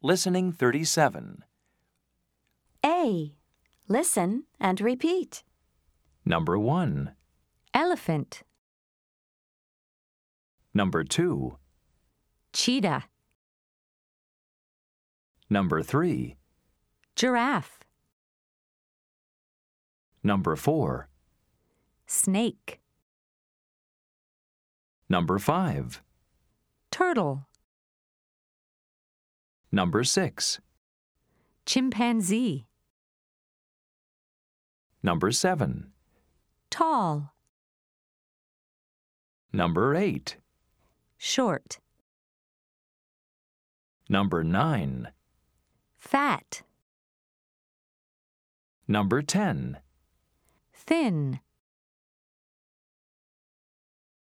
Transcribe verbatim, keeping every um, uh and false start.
Listening thirty-seven. A. Listen and repeat. Number one. Elephant, Number two. cheetah, Number three. giraffe, Number four. snake, Number five. turtle, Number six. chimpanzee, Number seven. tall, Number eight. short, Number nine. fat, Number ten. thin,